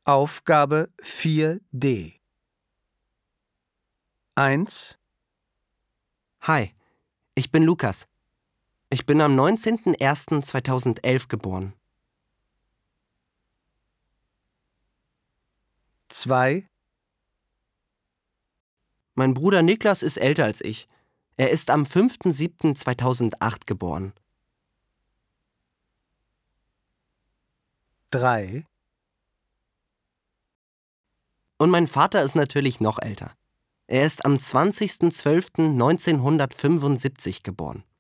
Aufgabe 4d 1, Hi, ich bin Lukas. Ich bin am 19.01.2011 geboren. 2, Mein Bruder Niklas ist älter als ich. Er ist am 5.07.2008 geboren. 3, Und mein Vater ist natürlich noch älter. Er ist am 20.12.1975 geboren.